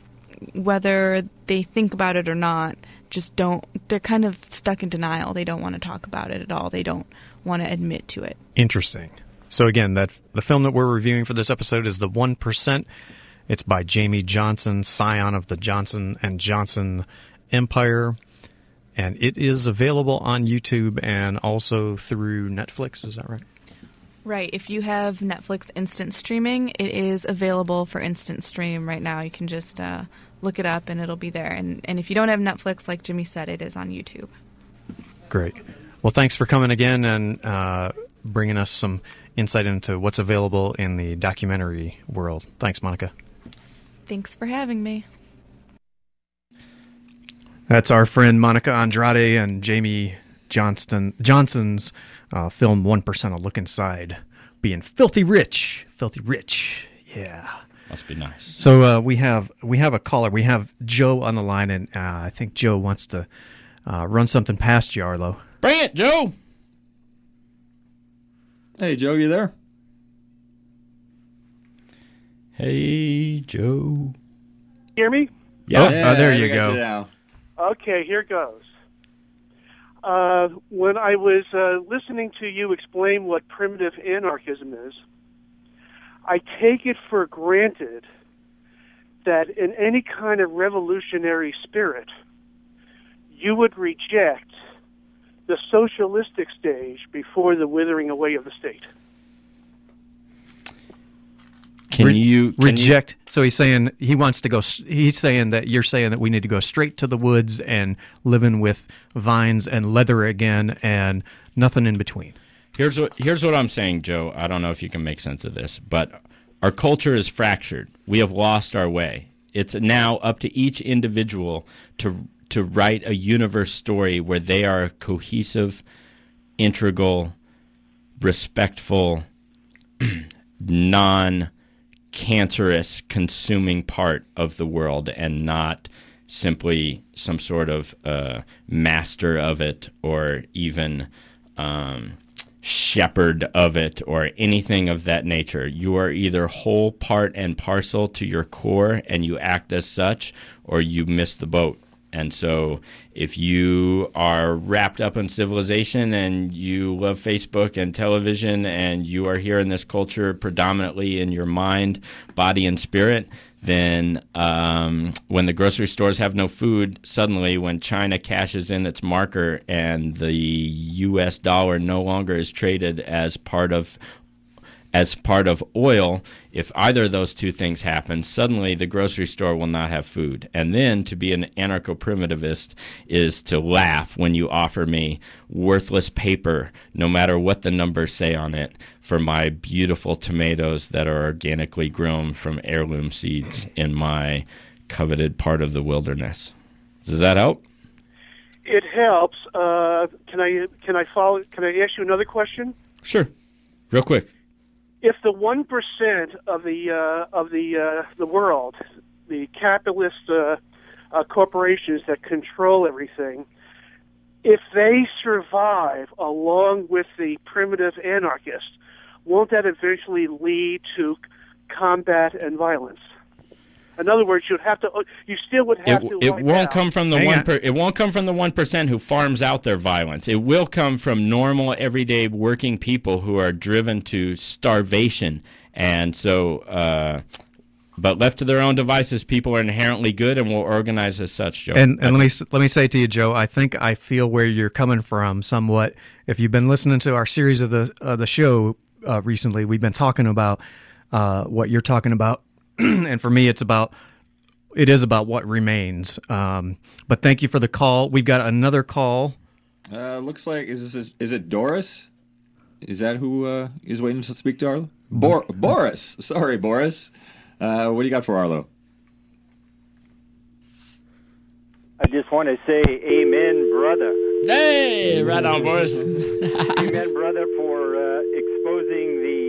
whether they think about it or not, just don't, they're kind of stuck in denial. They don't want to talk about it at all. They don't want to admit to it. Interesting. So again, the film that we're reviewing for this episode is The 1%. It's by Jamie Johnson, scion of the Johnson & Johnson empire. And it is available on YouTube and also through Netflix. Is that right? Right. If you have Netflix instant streaming, it is available for instant stream right now. You can just look it up and it'll be there. And if you don't have Netflix, like Jimmy said, it is on YouTube. Great. Well, thanks for coming again and bringing us some insight into what's available in the documentary world. Thanks, Monica. Thanks for having me. That's our friend Monica Andrade and Jamie Johnson's film 1%, A Look Inside, being filthy rich. Filthy rich. Yeah. Must be nice. So we have a caller. We have Joe on the line, and I think Joe wants to run something past you, Arlo. Bring it, Joe! Hey, Joe, you there? Hey, Joe. Hear me? Yeah. There you go. Okay, here goes. When I was listening to you explain what primitive anarchism is, I take it for granted that in any kind of revolutionary spirit, you would reject the socialistic stage before the withering away of the state. Can you reject? So he's saying he wants to go. He's saying that you're saying that we need to go straight to the woods and living with vines and leather again and nothing in between. Here's what I'm saying, Joe. I don't know if you can make sense of this, but our culture is fractured. We have lost our way. It's now up to each individual to write a universe story where they are a cohesive, integral, respectful, non-cancerous, consuming part of the world, and not simply some sort of master of it or even shepherd of it or anything of that nature. You are either whole, part, and parcel to your core, and you act as such, or you miss the boat. And so if you are wrapped up in civilization and you love Facebook and television and you are here in this culture predominantly in your mind, body, and spirit, then when the grocery stores have no food, suddenly when China cashes in its marker and the U.S. dollar no longer is traded as part of as part of oil, if either of those two things happen, suddenly the grocery store will not have food. And then to be an anarcho-primitivist is to laugh when you offer me worthless paper, no matter what the numbers say on it, for my beautiful tomatoes that are organically grown from heirloom seeds in my coveted part of the wilderness. Does that help? It helps. Can I follow? Can I ask you another question? Sure. Real quick. If the 1% of the world, the capitalist corporations that control everything, if they survive along with the primitive anarchists, won't that eventually lead to combat and violence? In other words, you still would have to. It won't come from the It won't come from the 1% who farms out their violence. It will come from normal, everyday working people who are driven to starvation, and so. But left to their own devices, people are inherently good and will organize as such, Joe. And let me say to you, Joe, I think I feel where you're coming from somewhat. If you've been listening to our series of the show recently, we've been talking about what you're talking about. And for me, it is about what remains. But thank you for the call. We've got another call. Looks like is it Doris? Is that who is waiting to speak to Arlo? Boris. Sorry, Boris. What do you got for Arlo? I just want to say amen, brother. Hey, right on, Boris. Amen, brother, for exposing the...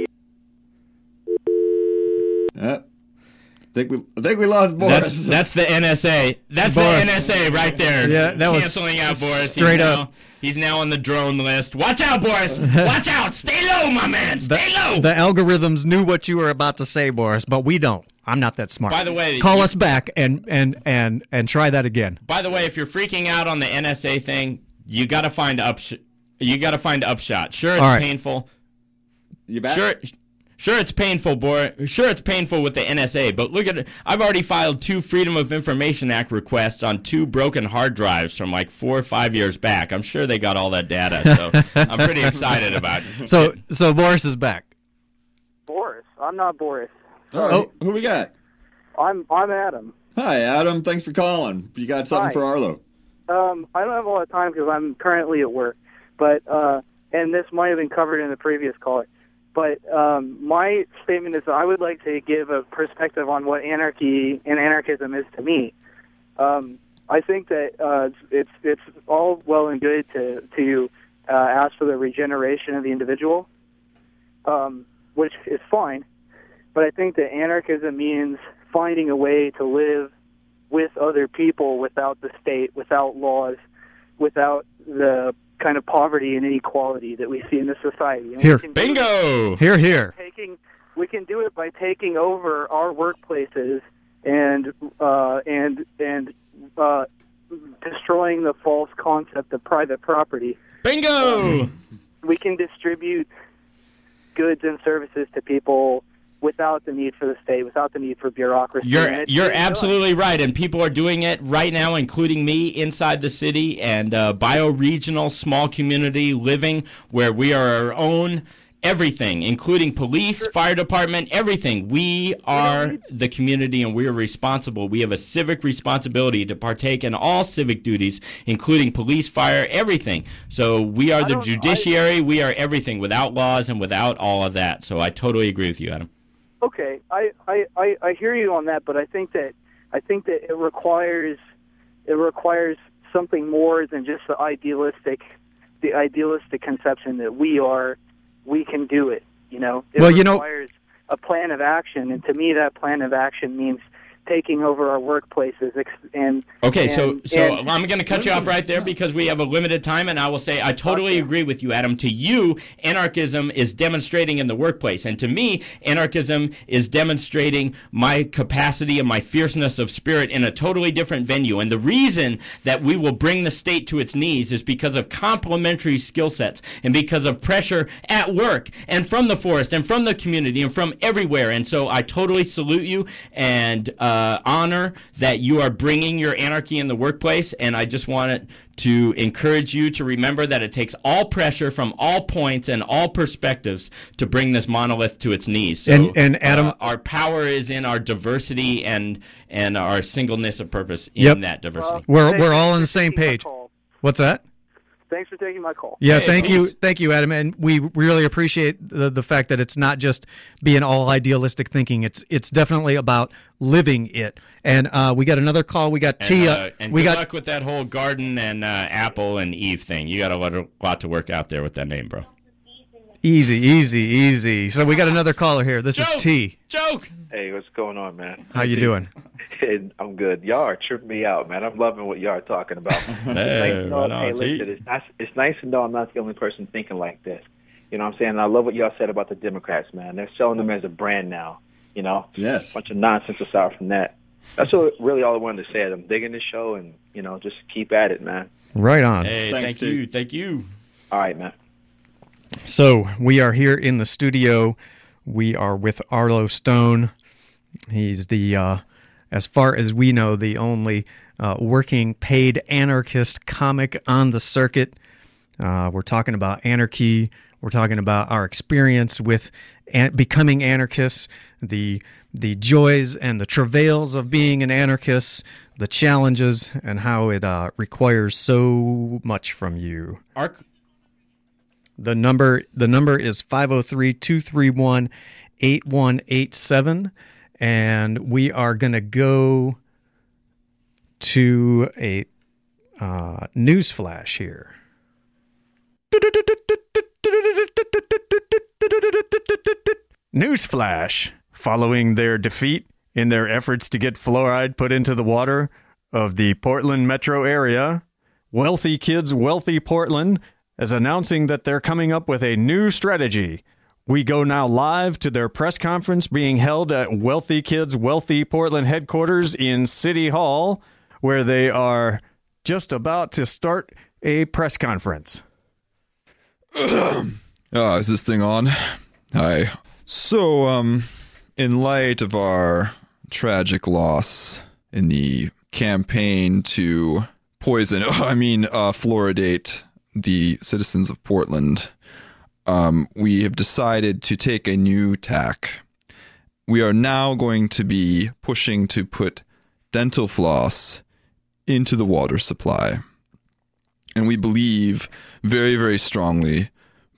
I think we lost Boris. That's the NSA. That's Boris. The NSA right there. Yeah, that was canceling out Boris. Straight up. He's now on the drone list. Watch out, Boris. Watch out. Stay low, my man. Stay low. The algorithms knew what you were about to say, Boris, but we don't. I'm not that smart. By the way, call us back and try that again. By the way, if you're freaking out on the NSA thing, you got to find upshot. Sure, it's painful. You back? Sure, it's painful, Boris. Sure, it's painful with the NSA, but look at it. I've already filed 2 Freedom of Information Act requests on 2 broken hard drives from like 4 or 5 years back. I'm sure they got all that data, so I'm pretty excited about it. So Boris is back. Boris? I'm not Boris. Oh, who we got? I'm Adam. Hi, Adam. Thanks for calling. You got something for Arlo? I don't have a lot of time because I'm currently at work, but and this might have been covered in the previous caller. But my statement is that I would like to give a perspective on what anarchy and anarchism is to me. I think that it's all well and good to ask for the regeneration of the individual, which is fine. But I think that anarchism means finding a way to live with other people without the state, without laws, without the kind of poverty and inequality that we see in this society. And here, bingo! Here. We can do it by taking over our workplaces and destroying the false concept of private property. Bingo! We can distribute goods and services to people without the need for the state, without the need for bureaucracy. You're absolutely right, and people are doing it right now, including me, inside the city, and bioregional small community living where we are our own everything, including police, fire department, everything. We are the community, and we are responsible. We have a civic responsibility to partake in all civic duties, including police, fire, everything. So we are the judiciary. We are everything without laws and without all of that. So I totally agree with you, Adam. Okay, I hear you on that, but I think that it requires something more than just the idealistic conception that we can do it. You know, it requires a plan of action, and to me, that plan of action means taking over our workplaces. So I'm going to cut you off right there because we have a limited time, and I will say I totally agree with you, Adam. To you, anarchism is demonstrating in the workplace, and to me, anarchism is demonstrating my capacity and my fierceness of spirit in a totally different venue. And the reason that we will bring the state to its knees is because of complementary skill sets and because of pressure at work and from the forest and from the community and from everywhere. And so I totally salute you, and honor that you are bringing your anarchy in the workplace, and I just wanted to encourage you to remember that it takes all pressure from all points and all perspectives to bring this monolith to its knees. So, and Adam, our power is in our diversity and our singleness of purpose in that diversity. We're all on the same page. What's that? Thanks for taking my call. Yeah, thank you, Adam, and we really appreciate the fact that it's not just being all idealistic thinking. It's definitely about living it. And we got another call. We got Tia. And good luck with that whole garden and Apple and Eve thing. You got a lot to work out there with that name, bro. Easy. So we got another caller here. This is T. Joke. Hey, what's going on, man? How you doing? I'm good. Y'all are tripping me out, man. I'm loving what y'all are talking about. Listen, it's nice to know I'm not the only person thinking like this. You know what I'm saying? And I love what y'all said about the Democrats, man. They're selling them as a brand now. You know? Yes. A bunch of nonsense aside from that. That's really all I wanted to say. I'm digging the show, and, just keep at it, man. Right on. Hey, thank you. All right, man. So we are here in the studio. We are with Arlo Stone. He's the, as far as we know, the only working paid anarchist comic on the circuit. We're talking about anarchy. We're talking about our experience with becoming anarchists, the joys and the travails of being an anarchist, the challenges, and how it requires so much from you. The number is 503-231-8187, and we are going to go to a news flash here. Newsflash. Following their defeat in their efforts to get fluoride put into the water of the Portland metro area, Wealthy Kids Wealthy Portland is announcing that they're coming up with a new strategy. We go now live to their press conference being held at Wealthy Kids Wealthy Portland headquarters in City Hall, where they are just about to start a press conference. Is this thing on? Hi. So, in light of our tragic loss in the campaign to fluoridate the citizens of Portland, we have decided to take a new tack. We are now going to be pushing to put dental floss into the water supply. And we believe very, very strongly,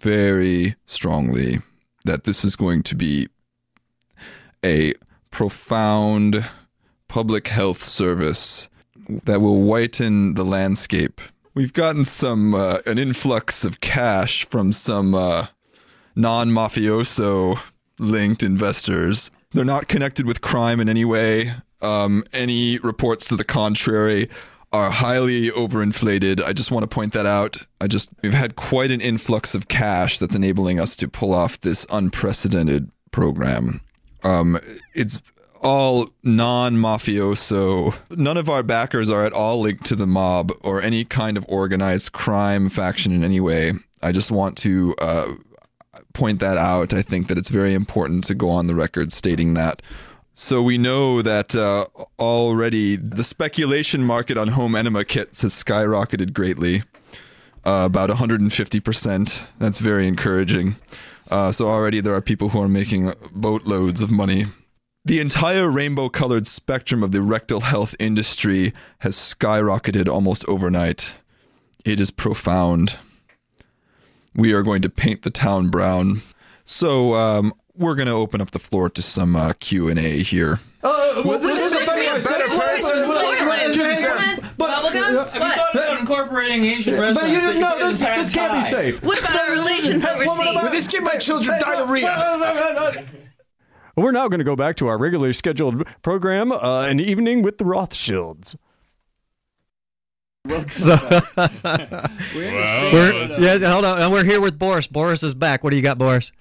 that this is going to be a profound public health service that will whiten the landscape. We've gotten an influx of cash from some non-mafioso linked investors. They're not connected with crime in any way. Any reports to the contrary are highly overinflated. I just want to point that out. We've had quite an influx of cash that's enabling us to pull off this unprecedented program. It's all non-mafioso. None of our backers are at all linked to the mob or any kind of organized crime faction in any way. I just want to point that out. I think that it's very important to go on the record stating that. So we know that already the speculation market on home enema kits has skyrocketed greatly, about 150%. That's very encouraging. So already there are people who are making boatloads of money. The entire rainbow-colored spectrum of the rectal health industry has skyrocketed almost overnight. It is profound. We are going to paint the town brown. So, we're going to open up the floor to some Q&A here. Bubblegum? What? Incorporating Asian restaurants. But this can't be safe. What about our relations overseas? Will this give my children diarrhea? We're now going to go back to our regularly scheduled program, An Evening with the Rothschilds. So, hold on. We're here with Boris. Boris is back. What do you got, Boris?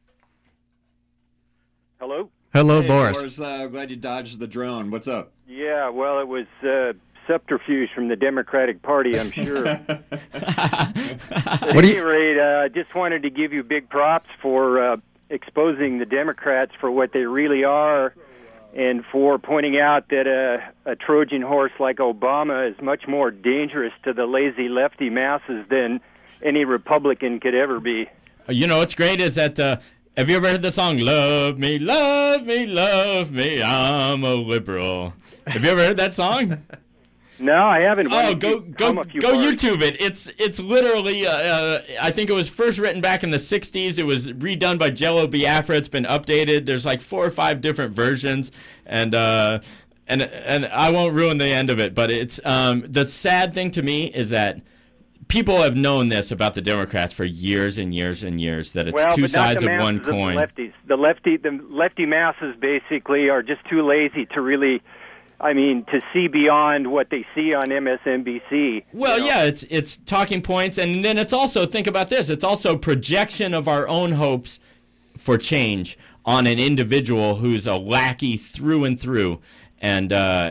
Hello? Hello, Hey, Boris. Glad you dodged the drone. What's up? Yeah, well, it was subterfuge from the Democratic Party, I'm sure. At any rate, I just wanted to give you big props for exposing the Democrats for what they really are and for pointing out that a Trojan horse like Obama is much more dangerous to the lazy lefty masses than any Republican could ever be. You know what's great is that, have you ever heard the song, Love Me, Love Me, Love Me, I'm a liberal? Have you ever heard that song? No, I haven't. Go YouTube it. It's literally, I think it was first written back in the 60s. It was redone by Jello Biafra. It's been updated. There's like 4 or 5 different versions, and I won't ruin the end of it, but it's the sad thing to me is that people have known this about the Democrats for years and years and years, that it's two sides of one coin. The lefty masses basically are just too lazy to really, to see beyond what they see on MSNBC. Well, yeah, it's talking points, and then it's also, think about this, it's also projection of our own hopes for change on an individual who's a lackey through and through. And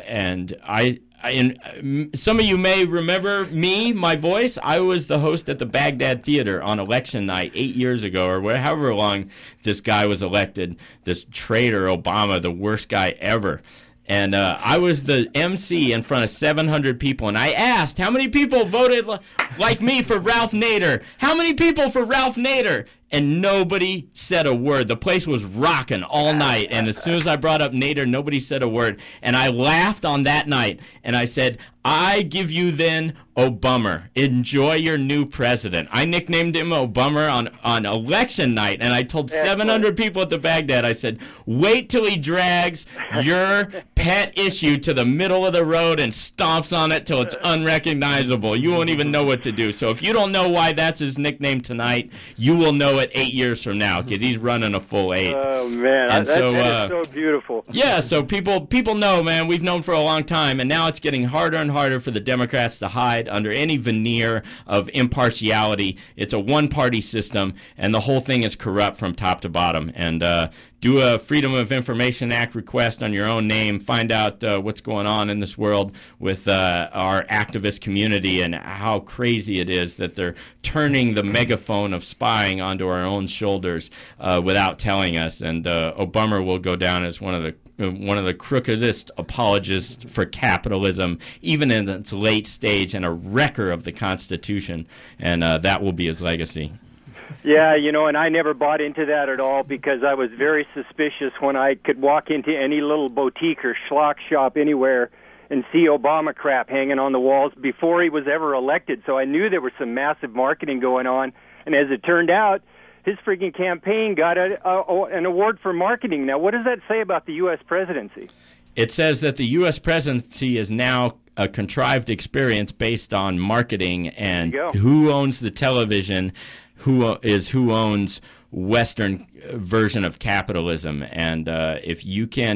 some of you may remember me, my voice. I was the host at the Baghdad Theater on election night 8 years ago, or however long this guy was elected, this traitor Obama, the worst guy ever. And I was the MC in front of 700 people, and I asked, how many people voted like me for Ralph Nader? How many people for Ralph Nader? And nobody said a word. The place was rocking all night, and as soon as I brought up Nader, nobody said a word. And I laughed on that night, and I said, I give you then Obama. Enjoy your new president. I nicknamed him Obama on election night, and I told 700 people at the Baghdad, I said, wait till he drags your pet issue to the middle of the road and stomps on it till it's unrecognizable. You won't even know what to do. So if you don't know why that's his nickname tonight, you will know it 8 years from now, because he's running a full 8. Oh, man, and that is so beautiful. Yeah, so people know, man, we've known for a long time, and now it's getting harder and harder for the Democrats to hide under any veneer of impartiality. It's a one-party system, and the whole thing is corrupt from top to bottom. And do a Freedom of Information Act request on your own name. Find out what's going on in this world with our activist community and how crazy it is that they're turning the megaphone of spying onto our own shoulders without telling us. And Obama will go down as one of the crookedest apologists for capitalism, even in its late stage, and a wrecker of the Constitution. And that will be his legacy. Yeah, and I never bought into that at all, because I was very suspicious when I could walk into any little boutique or schlock shop anywhere and see Obama crap hanging on the walls before he was ever elected. So I knew there was some massive marketing going on. And as it turned out, his freaking campaign got an award for marketing. Now, what does that say about the U.S. presidency? It says that the U.S. presidency is now a contrived experience based on marketing and who owns the television, who owns Western version of capitalism. And if you can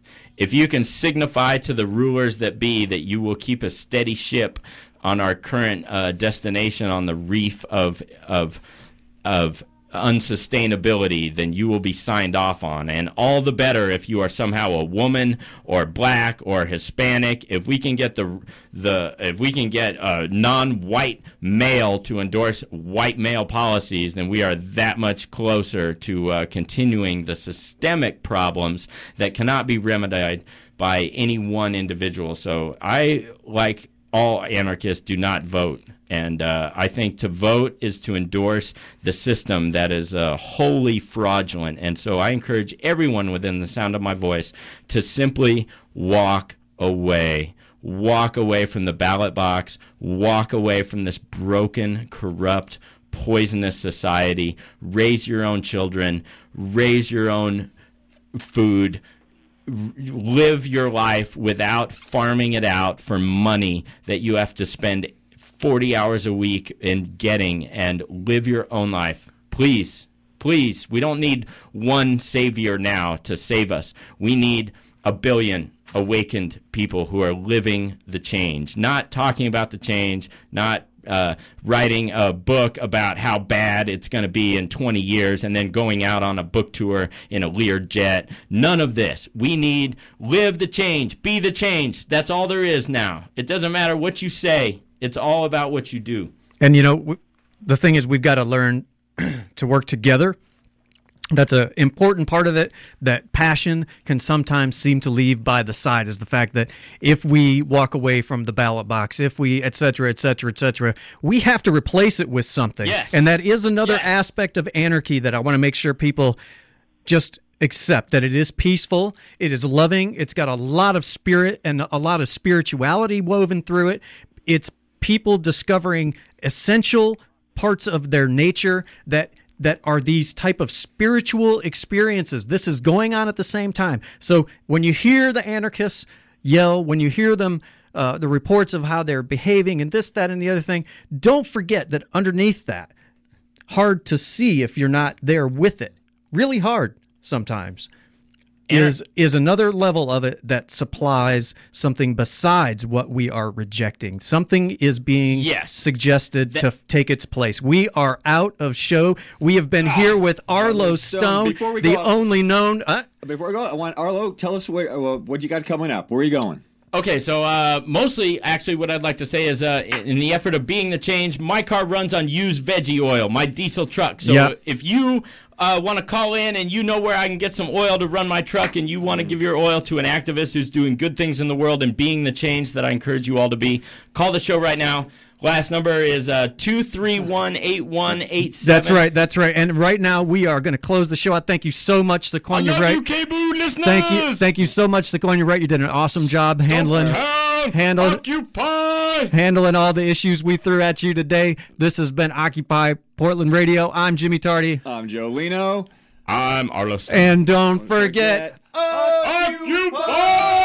signify to the rulers that be that you will keep a steady ship on our current destination on the reef of unsustainability, then you will be signed off on. And all the better if you are somehow a woman or black or Hispanic. If we can get if we can get a non-white male to endorse white male policies, then we are that much closer to continuing the systemic problems that cannot be remedied by any one individual. So I, like all anarchists, do not vote. And I think to vote is to endorse the system that is wholly fraudulent. And so I encourage everyone within the sound of my voice to simply walk away. Walk away from the ballot box. Walk away from this broken, corrupt, poisonous society. Raise your own children. Raise your own food. Live your life without farming it out for money that you have to spend 40 hours a week in getting, and live your own life. Please, please, we don't need one savior now to save us. We need 1 billion awakened people who are living the change, not talking about the change, not writing a book about how bad it's going to be in 20 years and then going out on a book tour in a Learjet. None of this. We need live the change, be the change. That's all there is now. It doesn't matter what you say. It's all about what you do. And, the thing is, we've got to learn to work together. That's an important part of it, that passion can sometimes seem to leave by the side, is the fact that if we walk away from the ballot box, if we et cetera, we have to replace it with something. Yes. And that is another aspect of anarchy that I want to make sure people just accept, that it is peaceful, it is loving, it's got a lot of spirit and a lot of spirituality woven through it. It's people discovering essential parts of their nature that are these type of spiritual experiences. This is going on at the same time. So when you hear the anarchists yell, when you hear them, the reports of how they're behaving and this, that, and the other thing, don't forget that underneath that, hard to see if you're not there with it, really hard sometimes, is another level of it that supplies something besides what we are rejecting. Something is being suggested to take its place. We are out of show. We have been here with Arlo Stone, the only known... Before we go, I want Arlo, tell us what you got coming up. Where are you going? Okay, so mostly, actually, what I'd like to say is in the effort of being the change, my car runs on used veggie oil, my diesel truck. So if you want to call in and you know where I can get some oil to run my truck and you want to give your oil to an activist who's doing good things in the world and being the change that I encourage you all to be, call the show right now. Last number is 231-8187. That's right. And right now we are going to close the show out. Thank you so much, Sequoia Wright. You, K-Boo listeners! Thank you so much, Sequoia Wright. You did an awesome job handling all the issues we threw at you today. This has been Occupy Portland Radio. I'm Jimmy Tardy. I'm Joe Lino. I'm Arlo Stone. And don't forget, Occupy!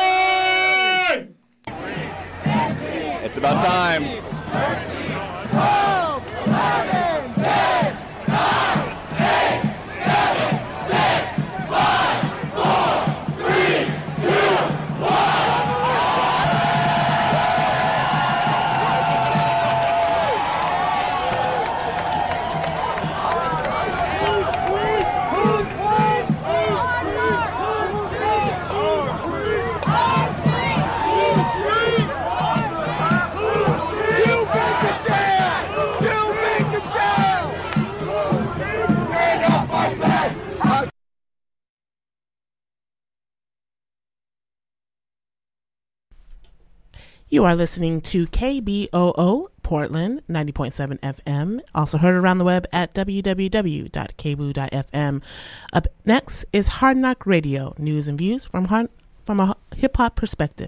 It's about time. 12, 11, 10, 9, 8, 7, 6, 5, 4, 3, 2, You are listening to KBOO Portland 90.7 FM, also heard around the web at www.kboo.fm. Up next is Hard Knock Radio, news and views from a hip-hop perspective.